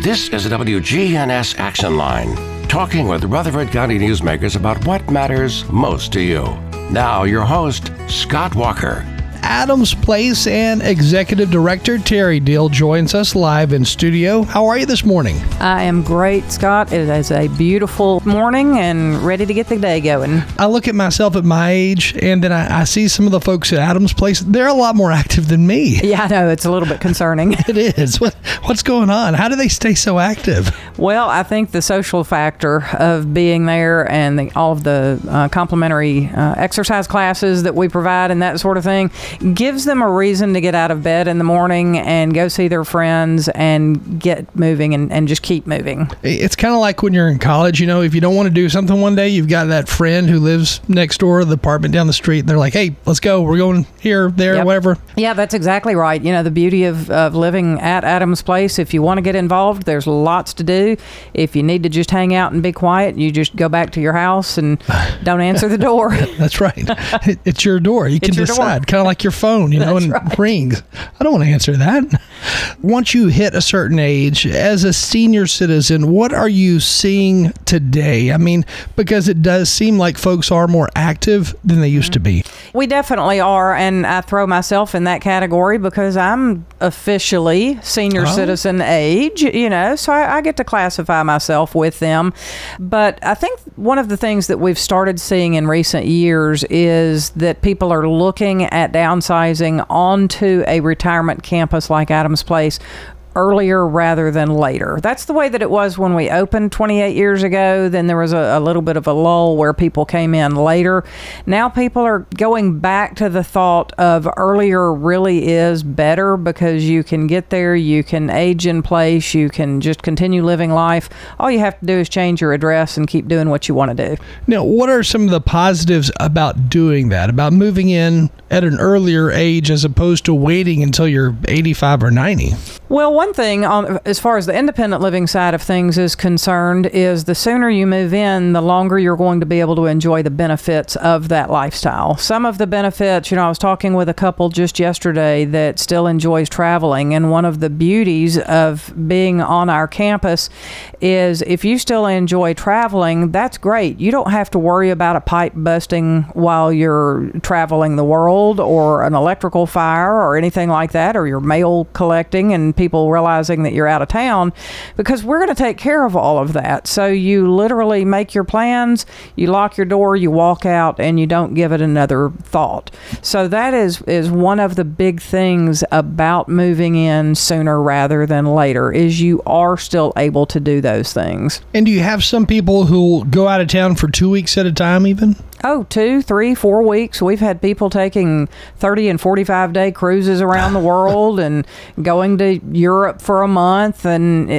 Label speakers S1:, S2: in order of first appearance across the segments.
S1: This is the WGNS Action Line, talking with Rutherford County newsmakers about what matters most to you. Now, your host, Scott Walker.
S2: Adams Place and Executive Director Terry Deal joins us live in studio. How are you this morning?
S3: I am great, Scott. It is a beautiful morning and ready to get the day going.
S2: I look at myself at my age, and then I see some of the folks at Adams Place. They're a lot more active than me.
S3: Yeah, I know. It's a little bit concerning.
S2: It is. What's going on? How do they stay so active?
S3: Well, I think the social factor of being there and all of the complimentary exercise classes that we provide and that sort of thing gives them a reason to get out of bed in the morning and go see their friends and get moving and just keep moving.
S2: It's kind of like when you're in college, if you don't want to do something one day, you've got that friend who lives next door to the apartment down the street, and they're like, hey, let's go. We're going here, there,
S3: Yep.
S2: whatever.
S3: Yeah, that's exactly right. The beauty of living at Adams Place, if you want to get involved, there's lots to do. If you need to just hang out and be quiet, you just go back to your house and don't answer the door.
S2: That's right. It's your door. You can decide. Kind of like your phone, and
S3: right.
S2: rings. I don't want to answer that. Once you hit a certain age, as a senior citizen, what are you seeing today? I mean, because it does seem like folks are more active than they used to be.
S3: We definitely are, and I throw myself in that category because I'm officially senior citizen age, so I get to classify myself with them. But I think one of the things that we've started seeing in recent years is that people are looking at downsizing onto a retirement campus like Adams Place earlier rather than later. That's the way that it was when we opened 28 years ago. Then there was a little bit of a lull where people came in later. Now people are going back to the thought of earlier really is better because you can get there, you can age in place, you can just continue living life. All you have to do is change your address and keep doing what you want to do.
S2: Now, what are some of the positives about doing that, about moving in at an earlier age as opposed to waiting until you're 85 or 90?
S3: Well, one thing, as far as the independent living side of things is concerned, is the sooner you move in, the longer you're going to be able to enjoy the benefits of that lifestyle. Some of the benefits, I was talking with a couple just yesterday that still enjoys traveling, and one of the beauties of being on our campus is if you still enjoy traveling, that's great. You don't have to worry about a pipe busting while you're traveling the world, or an electrical fire or anything like that, or your mail collecting and people realizing that you're out of town, because we're going to take care of all of that. So you literally make your plans, you lock your door, you walk out, and you don't give it another thought. So that is one of the big things about moving in sooner rather than later, is you are still able to do those things.
S2: And do you have some people who go out of town for 2 weeks at a time even?
S3: Oh, 2, 3, 4 weeks. We've had people taking 30 and 45-day cruises around the world and going to Europe for a month, and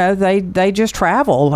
S3: they just travel.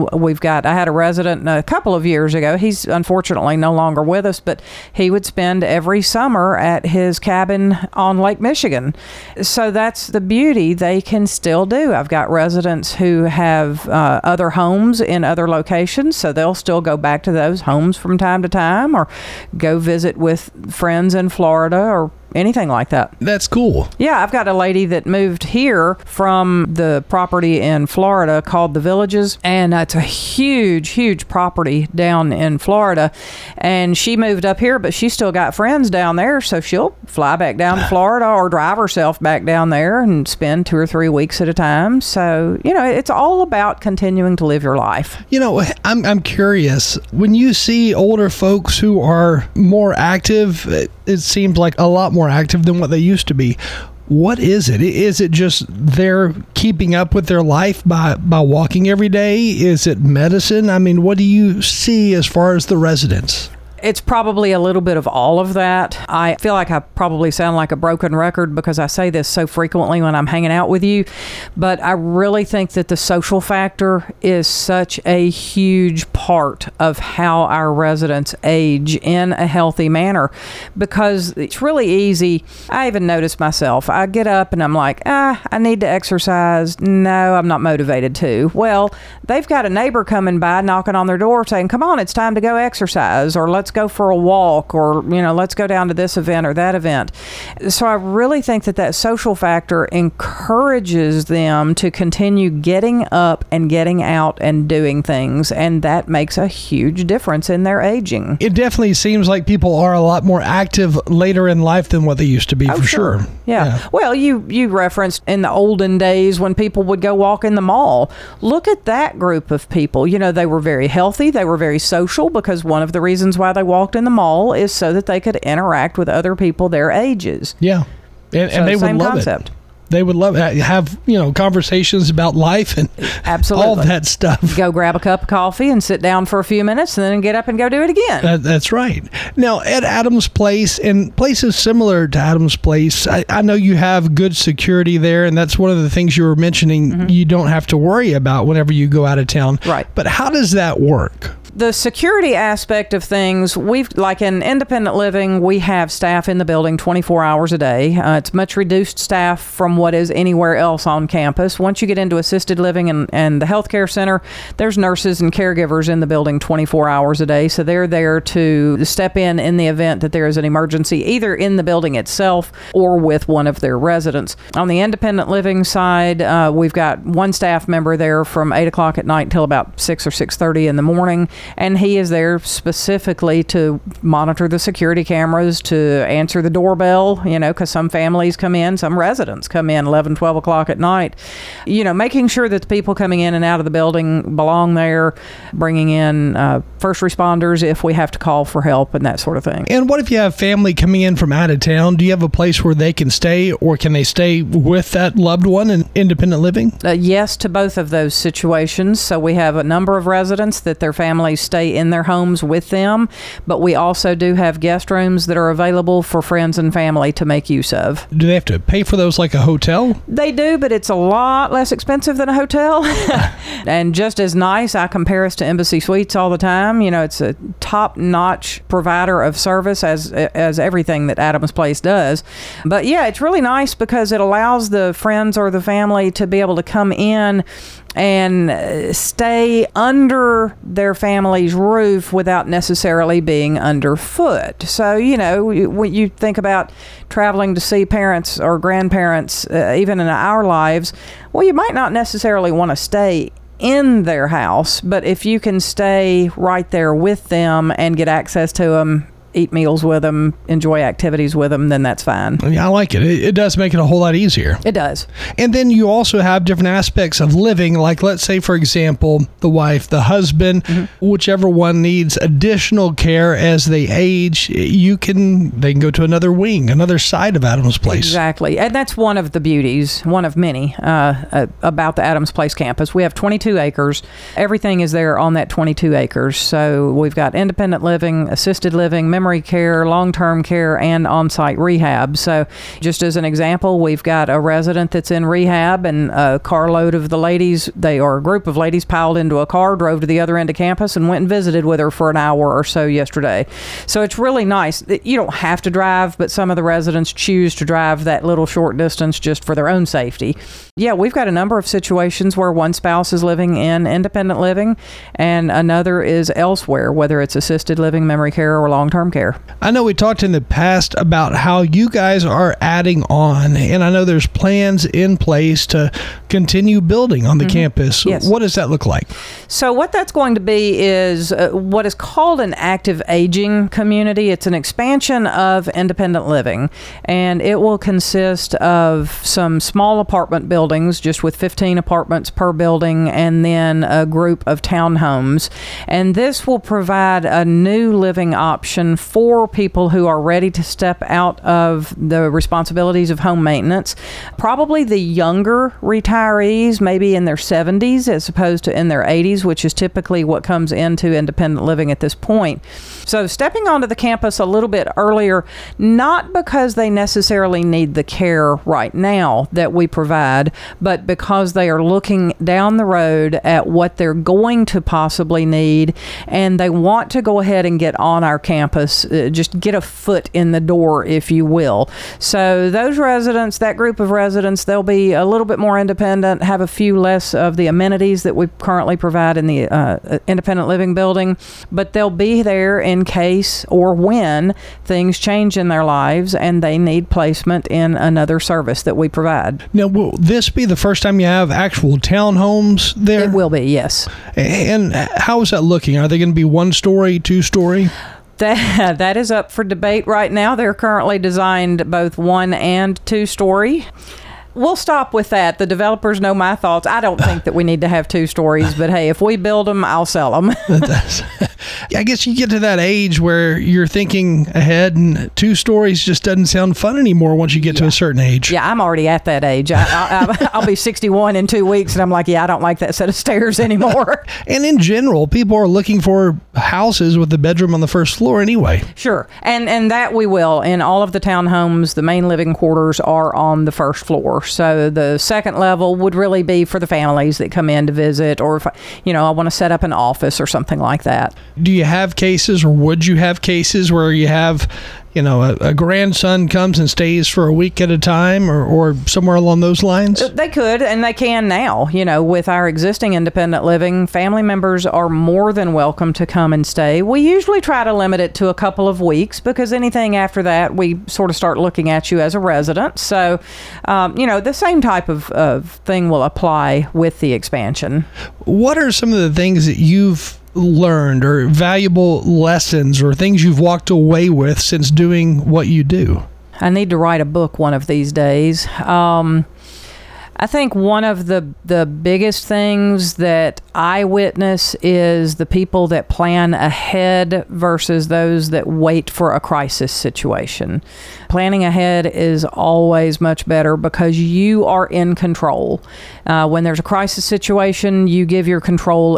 S3: I had a resident a couple of years ago. He's unfortunately no longer with us, but he would spend every summer at his cabin on Lake Michigan. So that's the beauty. They can still do. I've got residents who have other homes in other locations, so they'll still go back to those homes from time to time, or go visit with friends in Florida or anything like that.
S2: That's cool.
S3: Yeah, I've got a lady that moved here from the property in Florida called The Villages, and it's a huge property down in Florida, and she moved up here, but she's still got friends down there, so she'll fly back down to Florida or drive herself back down there and spend 2 or 3 weeks at a time. So, it's all about continuing to live your life.
S2: I'm curious, when you see older folks who are more active, it seems like a lot more active than what they used to be. What is it? Is it just they're keeping up with their life by walking every day? Is it medicine? I mean, what do you see as far as the residents?
S3: It's probably a little bit of all of that. I feel like I probably sound like a broken record because I say this so frequently when I'm hanging out with you, but I really think that the social factor is such a huge part of how our residents age in a healthy manner, because it's really easy. I even notice myself. I get up and I'm like, I need to exercise. No, I'm not motivated to. Well, they've got a neighbor coming by knocking on their door saying, come on, it's time to go exercise, or let's let's go for a walk, or, let's go down to this event or that event. So I really think that social factor encourages them to continue getting up and getting out and doing things, and that makes a huge difference in their aging.
S2: It definitely seems like people are a lot more active later in life than what they used to be, for sure.
S3: Yeah. Well, you referenced in the olden days when people would go walk in the mall. Look at that group of people. They were very healthy. They were very social, because one of the reasons why they walked in the mall is so that they could interact with other people their ages.
S2: Yeah. And they would love it. They would love it. Have, conversations about life and
S3: absolutely
S2: all that stuff.
S3: Go grab a cup of coffee and sit down for a few minutes and then get up and go do it again.
S2: That's right. Now, at Adams Place and places similar to Adams Place, I know you have good security there, and that's one of the things you were mentioning you don't have to worry about whenever you go out of town.
S3: Right.
S2: But how does that work?
S3: The security aspect of things, like in independent living, we have staff in the building 24 hours a day. It's much reduced staff from what is anywhere else on campus. Once you get into assisted living and the healthcare center, there's nurses and caregivers in the building 24 hours a day. So they're there to step in the event that there is an emergency, either in the building itself or with one of their residents. On the independent living side, we've got one staff member there from 8 o'clock at night until about 6 or 6:30 in the morning. And he is there specifically to monitor the security cameras, to answer the doorbell, because some families come in, some residents come in 11, 12 o'clock at night, making sure that the people coming in and out of the building belong there, bringing in first responders if we have to call for help and that sort of thing.
S2: And what if you have family coming in from out of town? Do you have a place where they can stay, or can they stay with that loved one in independent living?
S3: Yes to both of those situations. So we have a number of residents that their families stay in their homes with them, but we also do have guest rooms that are available for friends and family to make use of.
S2: Do they have to pay for those like a hotel?
S3: They do, but it's a lot less expensive than a hotel. And just as nice. I compare us to Embassy Suites all the time. It's a top-notch provider of service, as everything that Adams Place does. But yeah, it's really nice because it allows the friends or the family to be able to come in and stay under their family's roof without necessarily being underfoot. So, when you think about traveling to see parents or grandparents, even in our lives, well, you might not necessarily want to stay in their house, but if you can stay right there with them and get access to them, eat meals with them, enjoy activities with them, then that's fine.
S2: Yeah, I like it. It does make it a whole lot easier.
S3: It does.
S2: And then you also have different aspects of living, like let's say, for example, the wife, the husband, whichever one needs additional care as they age, they can go to another wing, another side of Adams Place.
S3: Exactly. And that's one of the beauties, one of many, about the Adams Place campus. We have 22 acres. Everything is there on that 22 acres. So we've got independent living, assisted living, memory care, long-term care, and on-site rehab. So just as an example, we've got a resident that's in rehab, and a carload of the ladies, a group of ladies piled into a car, drove to the other end of campus, and went and visited with her for an hour or so yesterday. So it's really nice. You don't have to drive, but some of the residents choose to drive that little short distance just for their own safety. Yeah, we've got a number of situations where one spouse is living in independent living and another is elsewhere, whether it's assisted living, memory care, or long-term care.
S2: I know we talked in the past about how you guys are adding on, and I know there's plans in place to continue building on the campus.
S3: Yes.
S2: What does that look like?
S3: So what that's going to be is what is called an active aging community. It's an expansion of independent living, and it will consist of some small apartment buildings, just with 15 apartments per building, and then a group of townhomes. And this will provide a new living option for people who are ready to step out of the responsibilities of home maintenance. Probably the younger retirees, maybe in their 70s as opposed to in their 80s, which is typically what comes into independent living at this point. So stepping onto the campus a little bit earlier, not because they necessarily need the care right now that we provide, but because they are looking down the road at what they're going to possibly need, and they want to go ahead and get on our campus service, just get a foot in the door, if you will. So those residents, that group of residents, they'll be a little bit more independent, have a few less of the amenities that we currently provide in the independent living building, but they'll be there in case or when things change in their lives and they need placement in another service that we provide.
S2: Now, will this be the first time you have actual townhomes there?
S3: It will be, yes.
S2: And how is that looking? Are they going to be 1-story, 2-story?
S3: That is up for debate right now. They're currently designed both 1 and 2-story. We'll stop with that. The developers know my thoughts. I don't think that we need to have 2 stories, but hey, if we build them, I'll sell them.
S2: I guess you get to that age where you're thinking ahead, and 2 stories just doesn't sound fun anymore once you get to a certain age.
S3: Yeah, I'm already at that age. I'll be 61 in 2 weeks, and I'm like, I don't like that set of stairs anymore.
S2: And in general, people are looking for houses with the bedroom on the first floor anyway.
S3: Sure, and that we will. In all of the townhomes, the main living quarters are on the first floor. So the second level would really be for the families that come in to visit, or if I want to set up an office or something like that.
S2: Do you have cases, or would you have cases where you have, a grandson comes and stays for a week at a time, or somewhere along those lines?
S3: They could, and they can now. With our existing independent living, family members are more than welcome to come and stay. We usually try to limit it to a couple of weeks, because anything after that, we sort of start looking at you as a resident. So, the same type of thing will apply with the expansion.
S2: What are some of the things that you've learned, or valuable lessons, or things you've walked away with since doing what you do?
S3: I need to write a book one of these days. I think one of the biggest things that I witness is the people that plan ahead versus those that wait for a crisis situation. Planning ahead is always much better because you are in control. When there's a crisis situation, you put your control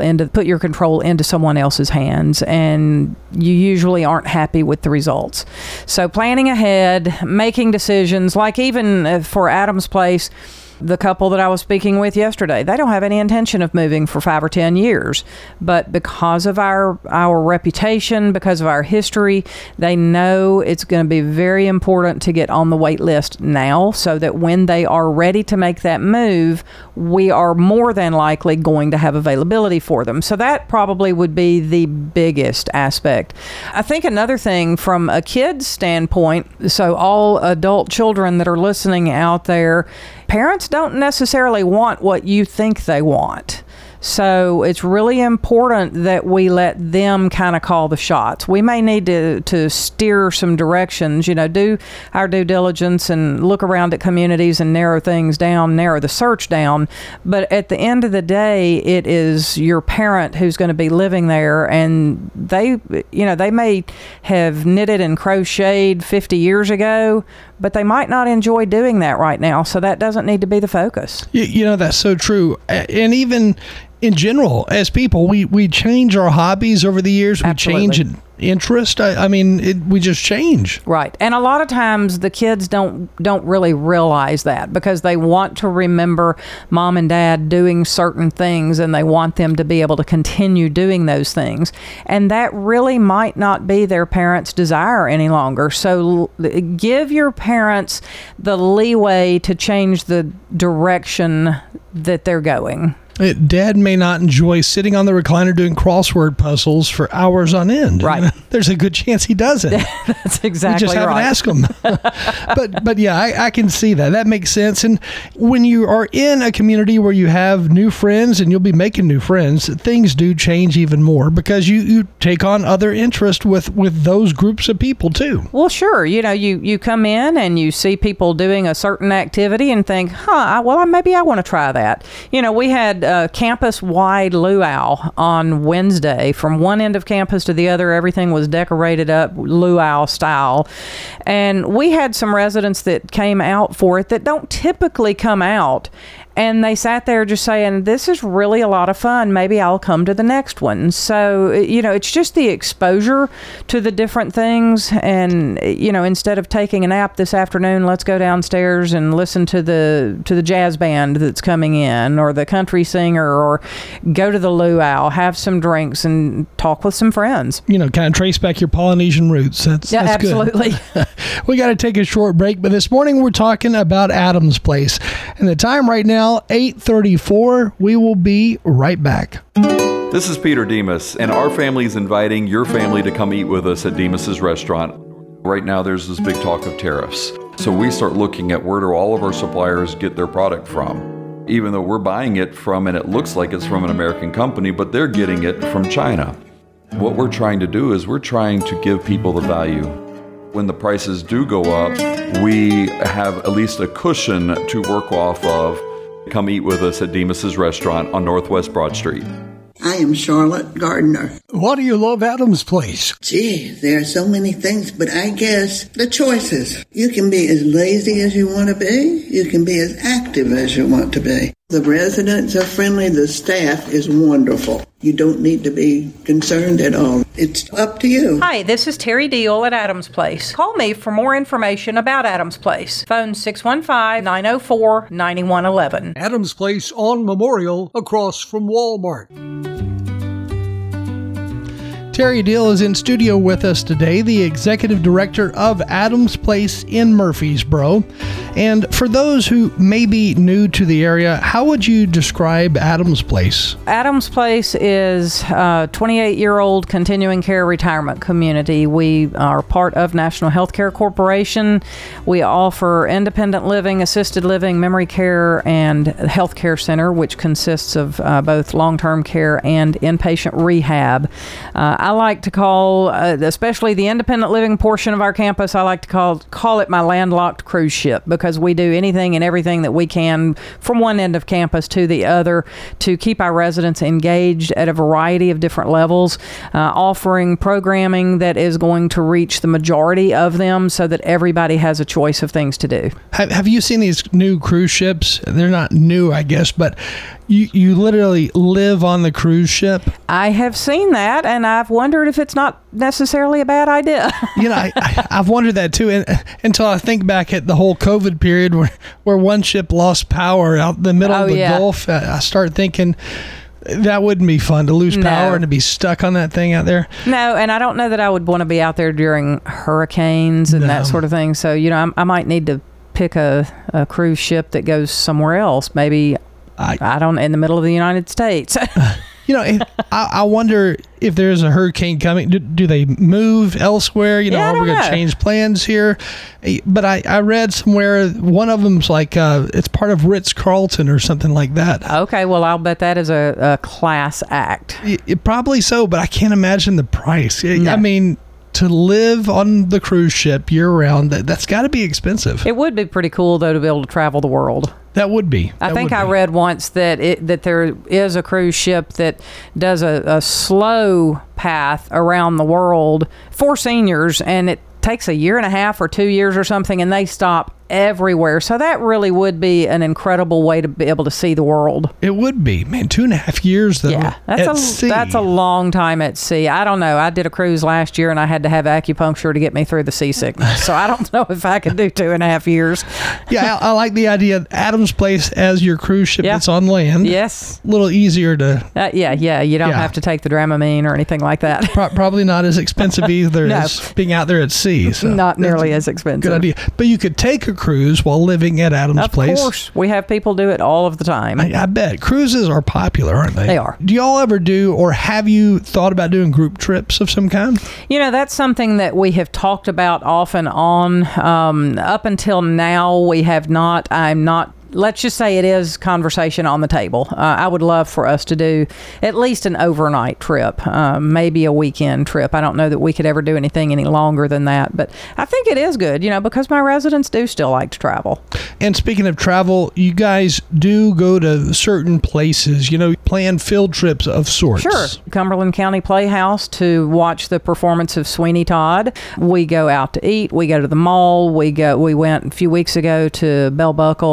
S3: into someone else's hands, and you usually aren't happy with the results. So planning ahead, making decisions, like even for Adam's Place, the couple that I was speaking with yesterday, they don't have any intention of moving for 5 or 10 years. But because of our reputation, because of our history, they know it's going to be very important to get on the wait list now, so that when they are ready to make that move, we are more than likely going to have availability for them. So that probably would be the biggest aspect. I think another thing from a kid's standpoint, so all adult children that are listening out there, parents don't necessarily want what you think they want. So it's really important that we let them kind of call the shots. We may need to steer some directions, do our due diligence and look around at communities and narrow the search down. But at the end of the day, it is your parent who's going to be living there, and they may have knitted and crocheted 50 years ago, but they might not enjoy doing that right now. So that doesn't need to be the focus.
S2: That's so true. And even in general, as people, we change our hobbies over the years. We
S3: Absolutely.
S2: Change interest. We just change.
S3: Right. And a lot of times the kids don't really realize that, because they want to remember mom and dad doing certain things, and they want them to be able to continue doing those things. And that really might not be their parents' desire any longer. So give your parents the leeway to change the direction that they're going.
S2: Dad may not enjoy sitting on the recliner doing crossword puzzles for hours on end.
S3: Right.
S2: There's a good chance he doesn't.
S3: That's exactly right.
S2: We just haven't asked him. But yeah, I can see that. That makes sense. And when you are in a community where you have new friends, and you'll be making new friends, things do change even more, because you take on other interests with those groups of people too.
S3: Well, sure. You come in and you see people doing a certain activity and think, maybe I want to try that. We had campus-wide luau on Wednesday. From one end of campus to the other, everything was decorated up luau style. And we had some residents that came out for it that don't typically come out. And they sat there just saying, this is really a lot of fun. Maybe I'll come to the next one. So, it's just the exposure to the different things. And, instead of taking a nap this afternoon, let's go downstairs and listen to the jazz band that's coming in, or the country singer, or go to the luau, have some drinks and talk with some friends.
S2: Kind of trace back your Polynesian roots. That's
S3: absolutely.
S2: Good. We got to take a short break, but this morning we're talking about Adam's Place. And the time right now, 8:34. We will be right back.
S4: This is Peter Demas, and our family is inviting your family to come eat with us at Demas's restaurant. Right now, there's this big talk of tariffs. So we start looking at where do all of our suppliers get their product from. Even though we're buying it from, and it looks like it's from an American company, but they're getting it from China. What we're trying to do is we're trying to give people the value. When the prices do go up, we have at least a cushion to work off of. Come eat with us at Demas's restaurant on Northwest Broad Street.
S5: I am Charlotte Gardner.
S6: Why do you love Adam's Place?
S5: Gee, there are so many things, but I guess the choices. You can be as lazy as you want to be. You can be as active as you want to be. The residents are friendly. The staff is wonderful. You don't need to be concerned at all. It's up to you.
S3: Hi, this is Terry Deal at Adam's Place. Call me for more information about Adam's Place. Phone 615-904-9111.
S6: Adam's Place on Memorial, across from Walmart.
S2: Terry Deal is in studio with us today, the executive director of Adam's Place in Murfreesboro. And for those who may be new to the area, how would you describe Adam's Place?
S3: Adam's Place is a 28-year-old continuing care retirement community. We are part of National Healthcare Corporation. We offer independent living, assisted living, memory care, and health care center, which consists of both long-term care and inpatient rehab. I like to call, especially the independent living portion of our campus, I like to call it my landlocked cruise ship, because we do anything and everything that we can from one end of campus to the other to keep our residents engaged at a variety of different levels, offering programming that is going to reach the majority of them so that everybody has a choice of things to do.
S2: Have you seen these new cruise ships? They're not new, I guess, but you literally live on the cruise ship.
S3: I have seen that, and I've wondered if it's not necessarily a bad idea.
S2: I've wondered that too, until I think back at the whole COVID period where one ship lost power out in the middle of the Gulf. I start thinking that wouldn't be fun to lose power and to be stuck on that thing out there.
S3: No, and I don't know that I would want to be out there during hurricanes and that sort of thing. So, I might need to pick a cruise ship that goes somewhere else. Maybe in the middle of the United States.
S2: I wonder if there's a hurricane coming. Do they move elsewhere? Are we going to change plans here? But I read somewhere one of them's like it's part of Ritz-Carlton or something like that.
S3: Okay, well, I'll bet that is a class act.
S2: Probably so, but I can't imagine the price.
S3: No.
S2: I mean, to live on the cruise ship year-round, that's got to be expensive.
S3: It would be pretty cool, though, to be able to travel the world.
S2: That would be.
S3: I think I read once that there is a cruise ship that does a slow path around the world for seniors, and it takes a year and a half or 2 years or something, and they stop everywhere. So that really would be an incredible way to be able to see the world.
S2: It would be. Man, 2.5 years though.
S3: Yeah, that's a long time at sea. I don't know. I did a cruise last year and I had to have acupuncture to get me through the seasickness. So I don't know if I could do 2.5 years.
S2: Yeah, I like the idea of Adam's Place as your cruise ship that's on land.
S3: Yes.
S2: A little easier to...
S3: Yeah. You don't have to take the Dramamine or anything like that.
S2: Probably not as expensive either as being out there at sea. So
S3: not nearly as expensive.
S2: Good idea. But you could take a cruise while living at Adam's Place.
S3: Of course. We have people do it all of the time.
S2: I bet. Cruises are popular, aren't they?
S3: They are.
S2: Do y'all ever do, or have you thought about doing group trips of some kind?
S3: That's something that we have talked about off and on. Up until now, we have not. Let's just say it is conversation on the table. I would love for us to do at least an overnight trip, maybe a weekend trip. I don't know that we could ever do anything any longer than that, but I think it is good, because my residents do still like to travel.
S2: And speaking of travel, you guys do go to certain places, plan field trips of sorts.
S3: Sure. Cumberland County Playhouse to watch the performance of Sweeney Todd. We go out to eat. We go to the mall. We went a few weeks ago to Bell Buckle, and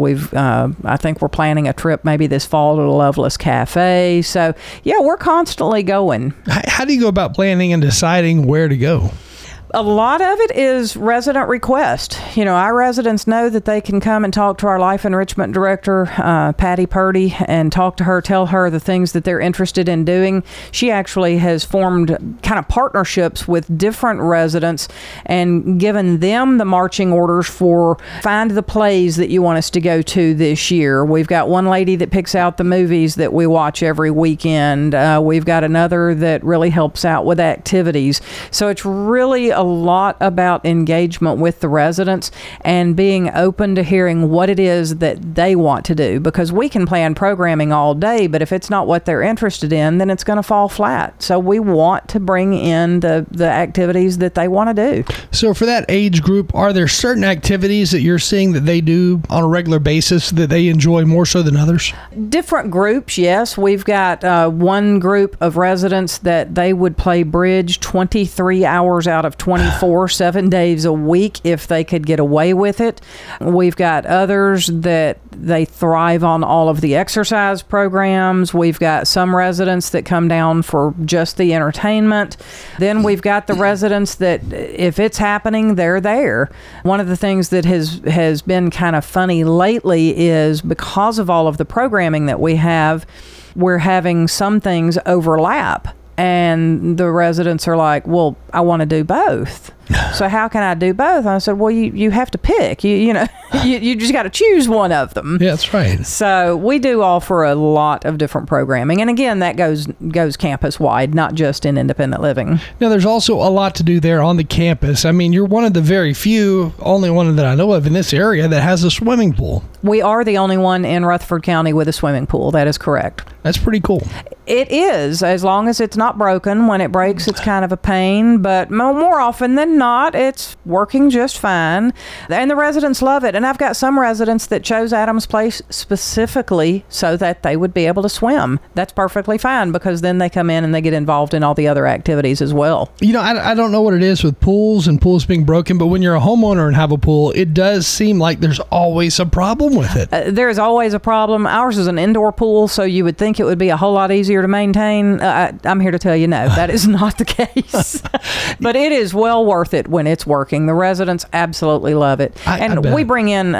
S3: I think we're planning a trip maybe this fall to the Loveless Cafe. So, yeah, we're constantly going.
S2: How do you go about planning and deciding where to go?
S3: A lot of it is resident request. Our residents know that they can come and talk to our life enrichment director, Patty Purdy, and talk to her, tell her the things that they're interested in doing. She actually has formed kind of partnerships with different residents and given them the marching orders for find the plays that you want us to go to this year. We've got one lady that picks out the movies that we watch every weekend. We've got another that really helps out with activities. So it's really a lot about engagement with the residents and being open to hearing what it is that they want to do, because we can plan programming all day, but if it's not what they're interested in, then it's going to fall flat. So we want to bring in the activities that they want to do.
S2: So for that age group, are there certain activities that you're seeing that they do on a regular basis that they enjoy more so than others?
S3: Different groups, yes. We've got one group of residents that they would play bridge 23 hours out of 24, 7 days a week if they could get away with it. We've got others that they thrive on all of the exercise programs. We've got some residents that come down for just the entertainment. Then we've got the residents that if it's happening, they're there. One of the things that has been kind of funny lately is because of all of the programming that we have, we're having some things overlap. And the residents are like, well, I want to do both. So how can I do both? And I said, well, you have to pick. You just got to choose one of them.
S2: Yeah, that's right.
S3: So we do offer a lot of different programming. And again, that goes campus wide, not just in independent living.
S2: Now, there's also a lot to do there on the campus. I mean, you're one of the very few, only one that I know of in this area that has a swimming pool.
S3: We are the only one in Rutherford County with a swimming pool. That is correct.
S2: That's pretty cool.
S3: It is, as long as it's not broken. When it breaks, it's kind of a pain, but more often than not, it's working just fine. And the residents love it. And I've got some residents that chose Adams Place specifically so that they would be able to swim. That's perfectly fine, because then they come in and they get involved in all the other activities as well.
S2: I don't know what it is with pools and pools being broken, but when you're a homeowner and have a pool, it does seem like there's always a problem with it.
S3: There is always a problem. Ours is an indoor pool, so you would think it would be a whole lot easier to maintain. I'm here to tell you, no, that is not the case. But it is well worth it when it's working. The residents absolutely love it. And we bring in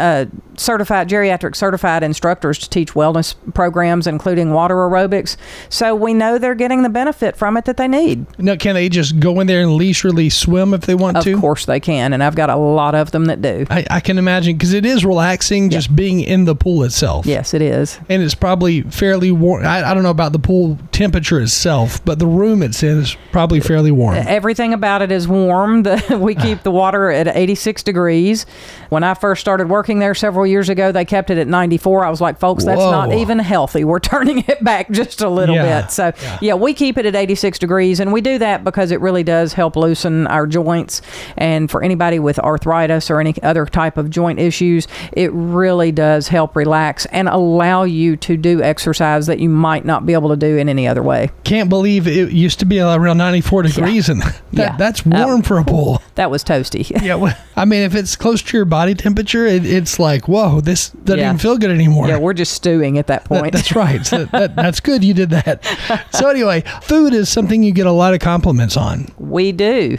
S3: geriatric certified instructors to teach wellness programs, including water aerobics. So we know they're getting the benefit from it that they need.
S2: Now, can they just go in there and leisurely swim if they want to?
S3: Of course they can. And I've got a lot of them that do.
S2: I can imagine, because it is relaxing just being in the pool itself.
S3: Yes, it is.
S2: And it's probably fairly warm. I don't know about the pool temperature itself, but the room it's in is probably fairly warm.
S3: Everything about it is warm. We keep the water at 86 degrees. When I first started working there several years ago, they kept it at 94. I was like, folks, that's not even healthy. We're turning it back just a little bit. So, we keep it at 86 degrees. And we do that because it really does help loosen our joints. And for anybody with arthritis or any other type of joint issues, it really does help relax and allow you to do exercise that you might not be able to do in any other way.
S2: Can't believe it used to be around 94 degrees, and that's warm for a pool.
S3: That was toasty.
S2: I mean, if it's close to your body temperature, it's like, whoa, this doesn't even feel good anymore.
S3: Yeah, we're just stewing at that point.
S2: That's right. So that's good you did that. So anyway, food is something you get a lot of compliments on.
S3: We do.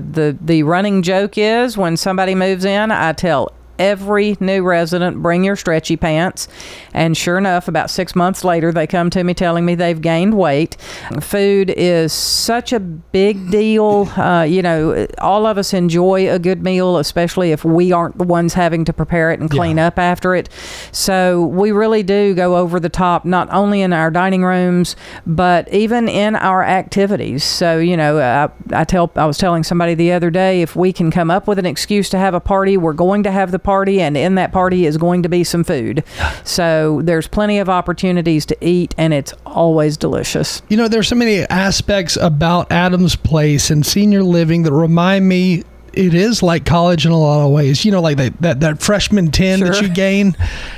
S3: The running joke is when somebody moves in, I tell every new resident, bring your stretchy pants. And sure enough, about 6 months later, they come to me telling me they've gained weight. Food is such a big deal. All of us enjoy a good meal, especially if we aren't the ones having to prepare it and clean up after it. So we really do go over the top, not only in our dining rooms, but even in our activities. So, I was telling somebody the other day, if we can come up with an excuse to have a party, we're going to have the party, and in that party is going to be some food. So there's plenty of opportunities to eat, and it's always delicious.
S2: There's so many aspects about Adams Place and senior living that remind me it is like college in a lot of ways. You know, like that freshman 10 that you gain.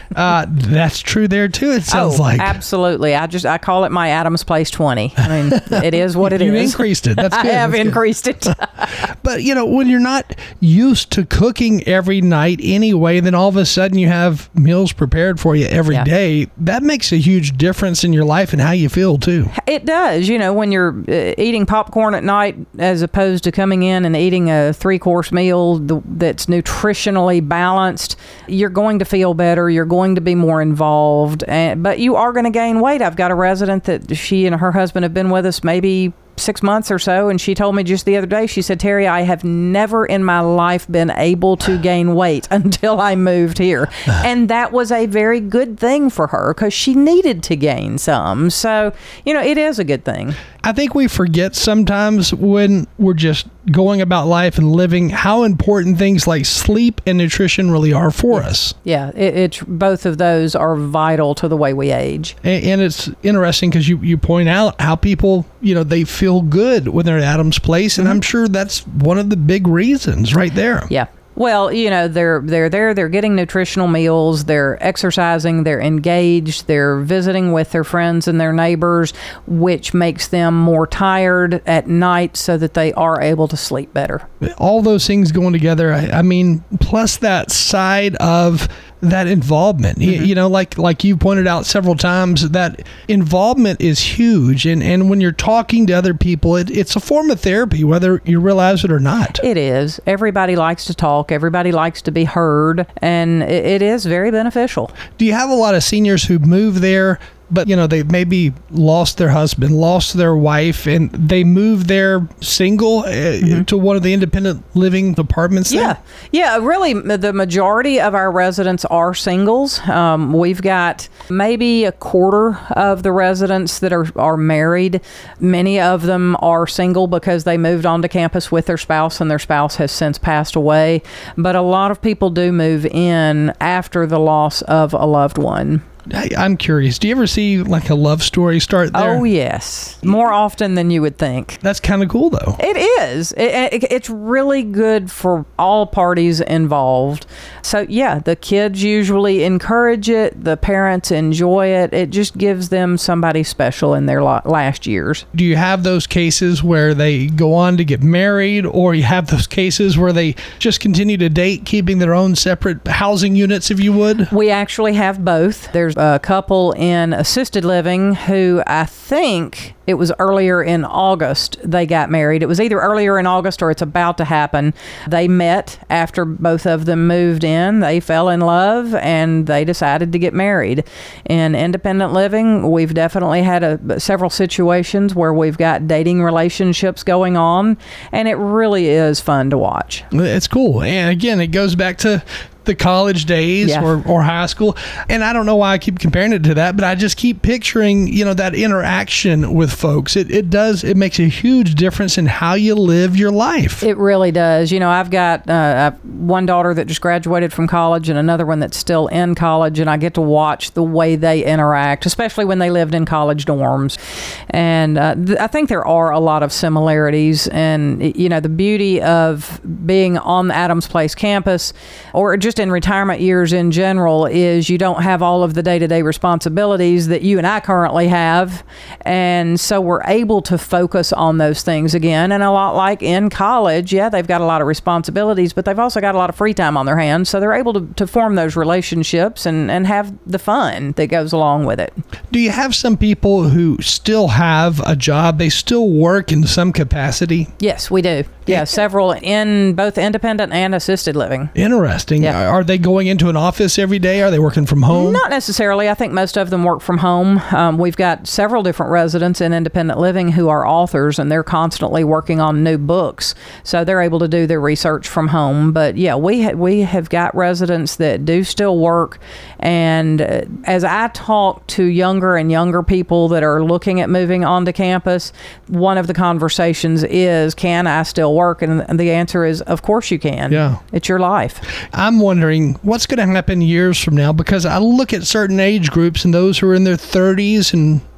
S2: That's true there too, it sounds like.
S3: Absolutely. I call it my Adam's Place 20. I mean, it is what it is.
S2: You increased it. That's good.
S3: I have increased it.
S2: But, you know, when you're not used to cooking every night anyway, then all of a sudden you have meals prepared for you every day. That makes a huge difference in your life and how you feel too.
S3: It does. You know, when you're eating popcorn at night as opposed to coming in and eating a 3-course meal that's nutritionally balanced, you're going to feel better. You're going to be more involved, but you are going to gain weight. I've got a resident that she and her husband have been with us maybe 6 months or so, and she told me just the other day, she said, Terry, I have never in my life been able to gain weight until I moved here. And that was a very good thing for her because she needed to gain some. So, you know, it is a good thing.
S2: I think we forget sometimes when we're just going about life and living how important things like sleep and nutrition really are for us.
S3: Yeah, it's both of those are vital to the way we age.
S2: And it's interesting because you point out how people, you know, they feel good when they're at Adam's Place, and I'm sure that's one of the big reasons right there.
S3: Yeah. Well, you know, they're there, they're getting nutritional meals, they're exercising, they're engaged, they're visiting with their friends and their neighbors, which makes them more tired at night so that they are able to sleep better.
S2: All those things going together, I mean, plus that side of that involvement, you know, like you pointed out several times, that involvement is huge. And when you're talking to other people, it's a form of therapy, whether you realize it or not.
S3: It is. Everybody likes to talk. Everybody likes to be heard. And it is very beneficial.
S2: Do you have a lot of seniors who move there, but, you know, they maybe lost their husband, lost their wife, and they moved there single to one of the independent living apartments there?
S3: Yeah, really, the majority of our residents are singles. We've got maybe a quarter of the residents that are married. Many of them are single because they moved onto campus with their spouse and their spouse has since passed away. But a lot of people do move in after the loss of a loved one.
S2: I'm curious. Do you ever see like a love story start there?
S3: Oh, yes. More often than you would think.
S2: That's kind of cool, though.
S3: It is. It's really good for all parties involved. So, yeah, the kids usually encourage it. The parents enjoy it. It just gives them somebody special in their last years.
S2: Do you have those cases where they go on to get married, or you have those cases where they just continue to date, keeping their own separate housing units, if you would?
S3: We actually have both. There's a couple in assisted living who I think it was earlier in August they got married. It was either earlier in August or it's about to happen. They met after both of them moved in. They fell in love and they decided to get married. In independent living, we've definitely had several situations where we've got dating relationships going on, and it really is fun to watch.
S2: It's cool. And again, it goes back to the college days or high school. And I don't know why I keep comparing it to that, but I just keep picturing, you know, that interaction with folks. It makes a huge difference in how you live your life.
S3: It really does. You know, I've got one daughter that just graduated from college and another one that's still in college, and I get to watch the way they interact, especially when they lived in college dorms. And I think there are a lot of similarities. And, you know, the beauty of being on the Adams Place campus, or just in retirement years in general, is you don't have all of the day-to-day responsibilities that you and I currently have. And so we're able to focus on those things again. And a lot like in college, they've got a lot of responsibilities, but they've also got a lot of free time on their hands. So they're able to form those relationships and have the fun that goes along with it.
S2: Do you have some people who still have a job? They still work in some capacity?
S3: Yes, we do. Yeah, several in both independent and assisted living.
S2: Interesting. Yeah. Are they going into an office every day? Are they working from home?
S3: Not necessarily. I think most of them work from home. We've got several different residents in independent living who are authors, and they're constantly working on new books. So they're able to do their research from home. But yeah, we have got residents that do still work. And as I talk to younger and younger people that are looking at moving onto campus, one of the conversations is, can I still work? And the answer is, of course you can.
S2: Yeah.
S3: It's your life.
S2: I'm wondering what's going to happen years from now, because I look at certain age groups and those who are in their 30s and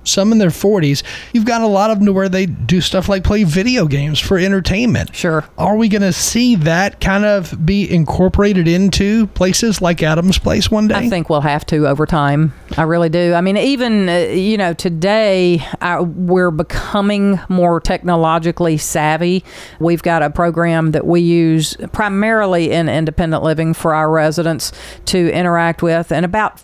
S2: some in their 40s. You've got a lot of them to where they do stuff like play video games for entertainment.
S3: Sure.
S2: Are we going to see that kind of be incorporated into places like Adams Place one day?
S3: I think we'll have to over time. I really do. I mean, even, today we're becoming more technologically savvy. We've got a program that we use primarily in independent living for our residents to interact with, and about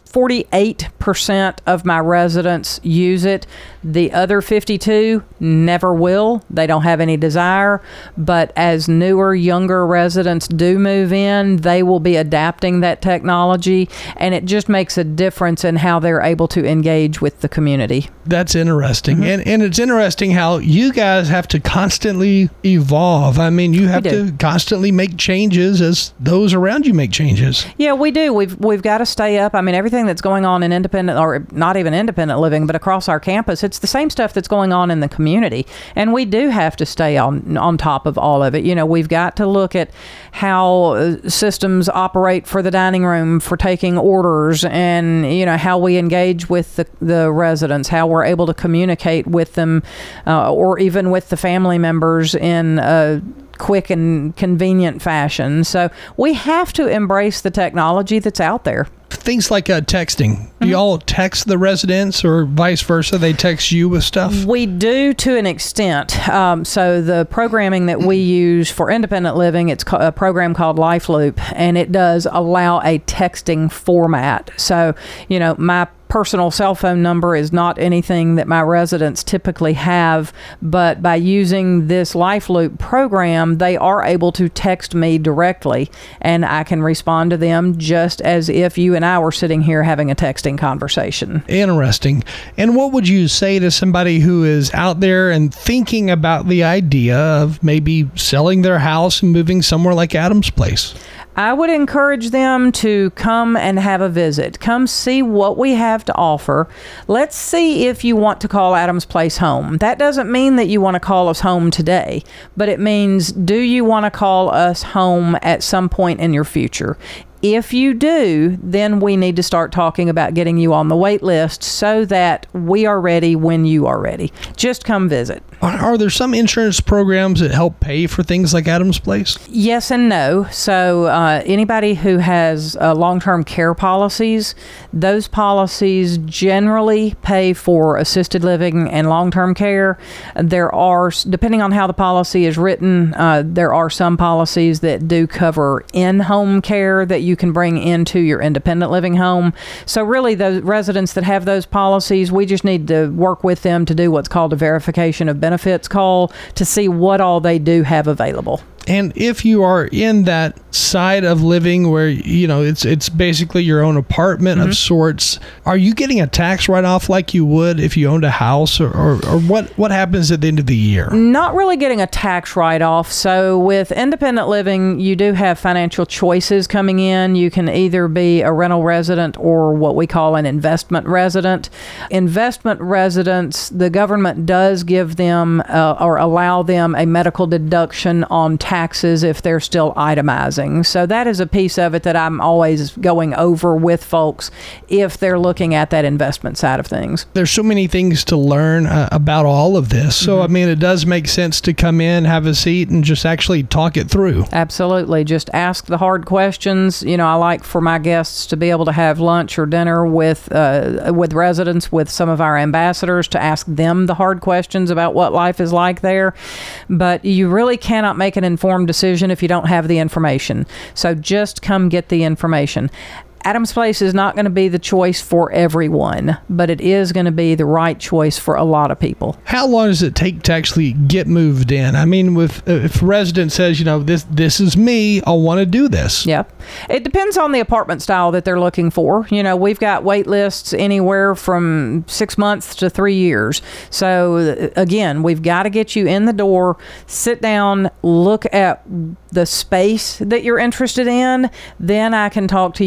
S3: 48% of my residents use it. The other 52 never will. They don't have any desire. But as newer, younger residents do move in, they will be adapting that technology, and it just makes a difference in how they're able to engage with the community.
S2: That's interesting. And it's interesting how you guys have to constantly evolve. I mean, you have to constantly make changes as those around you make changes.
S3: Yeah, we do. We've got to stay up. I mean, everything that's going on in independent, or not even independent living, but across our campus, it's the same stuff that's going on in the community. And we do have to stay on top of all of it. We've got to look at how systems operate for the dining room, for taking orders, and, how we engage with the residents, how we're able to communicate with them, or even with the family members in a quick and convenient fashion. So we have to embrace the technology that's out there.
S2: Things like texting. Do y'all text the residents, or vice versa? They text you with stuff?
S3: We do, to an extent. So the programming that we use for independent living, it's a program called Life Loop, and it does allow a texting format. So, my personal cell phone number is not anything that my residents typically have, but by using this Life Loop program, they are able to text me directly, and I can respond to them just as if you and I were sitting here having a texting conversation.
S2: Interesting. And what would you say to somebody who is out there and thinking about the idea of maybe selling their house and moving somewhere like Adams Place?
S3: I would encourage them to come and have a visit. Come see what we have to offer. Let's see if you want to call Adams Place home. That doesn't mean that you want to call us home today, but it means, do you want to call us home at some point in your future? If you do, then we need to start talking about getting you on the wait list so that we are ready when you are ready. Just come visit.
S2: Are there some insurance programs that help pay for things like Adams Place?
S3: Yes and no. So anybody who has long-term care policies, those policies generally pay for assisted living and long-term care. There are, depending on how the policy is written, there are some policies that do cover in-home care that you can bring into your independent living home. So really, those residents that have those policies, we just need to work with them to do what's called a verification of benefits call to see what all they do have available.
S2: And if you are in that side of living where, it's basically your own apartment of sorts, are you getting a tax write-off like you would if you owned a house, or what happens at the end of the year?
S3: Not really getting a tax write-off. So with independent living, you do have financial choices coming in. You can either be a rental resident or what we call an investment resident. Investment residents, the government does give them or allow them a medical deduction on taxes if they're still itemizing. So that is a piece of it that I'm always going over with folks if they're looking at that investment side of things.
S2: There's so many things to learn about all of this. So, I mean, it does make sense to come in, have a seat, and just actually talk it through.
S3: Absolutely. Just ask the hard questions. I like for my guests to be able to have lunch or dinner with residents, with some of our ambassadors, to ask them the hard questions about what life is like there. But you really cannot make an informed decision if you don't have the information. So just come get the information. Adams Place is not going to be the choice for everyone, but it is going to be the right choice for a lot of people.
S2: How long does it take to actually get moved in? I mean, if a resident says, this is me, I want to do this.
S3: Yep. It depends on the apartment style that they're looking for. We've got wait lists anywhere from 6 months to 3 years. So again, we've got to get you in the door, sit down, look at the space that you're interested in. Then I can talk to you specifically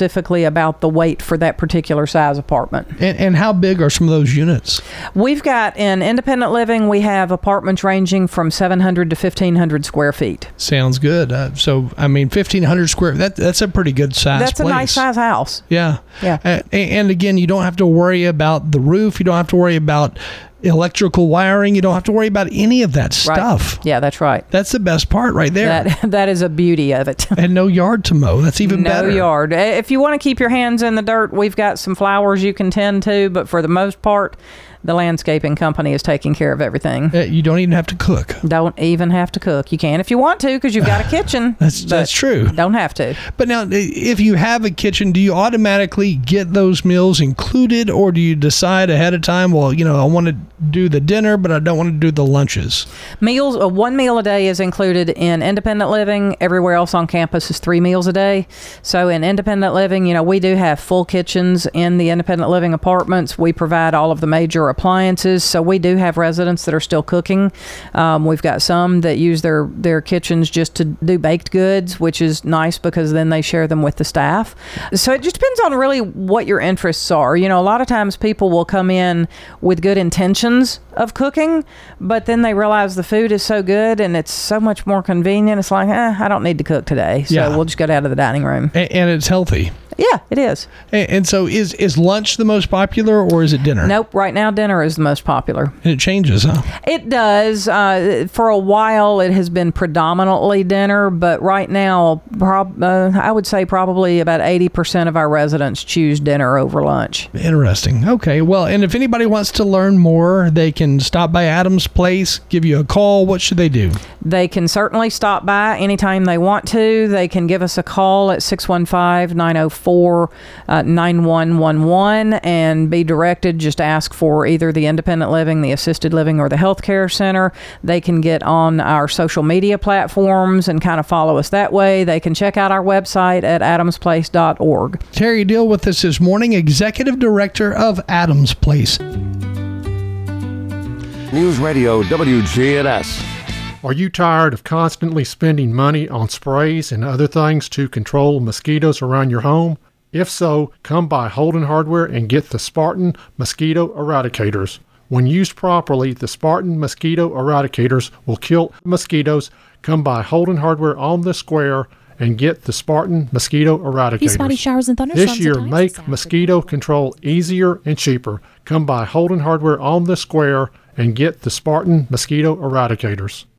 S3: specifically about the weight for that particular size apartment.
S2: And how big are some of those units?
S3: We've got, in independent living, we have apartments ranging from 700 to 1,500 square feet.
S2: Sounds good. So, I mean, 1,500 square, that's a pretty good size
S3: That's
S2: place.
S3: a nice size house.
S2: Yeah.
S3: Yeah.
S2: And again, you don't have to worry about the roof. You don't have to worry about electrical wiring. You don't have to worry about any of that stuff.
S3: Right. Yeah, that's right.
S2: That's the best part right there.
S3: That is a beauty of it.
S2: And no yard to mow. That's even better.
S3: No yard. If you want to keep your hands in the dirt, we've got some flowers you can tend to, but for the most part, the landscaping company is taking care of everything.
S2: You don't even have to cook.
S3: Don't even have to cook. You can if you want to, because you've got a kitchen.
S2: That's true.
S3: Don't have to.
S2: But now, if you have a kitchen, do you automatically get those meals included, or do you decide ahead of time, well, I want to do the dinner, but I don't want to do the lunches?
S3: Meals, one meal a day is included in independent living. Everywhere else on campus is 3 meals a day. So in independent living, we do have full kitchens in the independent living apartments. We provide all of the major appliances. So we do have residents that are still cooking. We've got some that use their kitchens just to do baked goods, which is nice because then they share them with the staff. So it just depends on really what your interests are. A lot of times people will come in with good intentions of cooking, but then they realize the food is so good and it's so much more convenient. It's like, I don't need to cook today. So we'll just go down to the dining room.
S2: And it's healthy.
S3: Yeah, it is.
S2: And so is lunch the most popular, or is it dinner?
S3: Nope. Right now, dinner is the most popular.
S2: And it changes, huh?
S3: It does. For a while, it has been predominantly dinner, but right now, I would say probably about 80% of our residents choose dinner over lunch.
S2: Interesting. Okay. Well, and if anybody wants to learn more, they can stop by Adams Place, give you a call. What should they do?
S3: They can certainly stop by anytime they want to. They can give us a call at 615-904-9111 and be directed. Just ask for either the independent living, the assisted living, or the healthcare center. They can get on our social media platforms and kind of follow us that way. They can check out our website at adamsplace.org.
S2: Terry Deal with us this morning, Executive Director of Adams Place.
S1: News Radio WGNS.
S7: Are you tired of constantly spending money on sprays and other things to control mosquitoes around your home? If so, come by Holden Hardware and get the Spartan Mosquito Eradicators. When used properly, the Spartan Mosquito Eradicators will kill mosquitoes. Come by Holden Hardware on the Square and get the Spartan Mosquito Eradicators.
S8: These spotty showers and thunderstorms
S7: this year, make mosquito control easier and cheaper. Come by Holden Hardware on the Square and get the Spartan Mosquito Eradicators.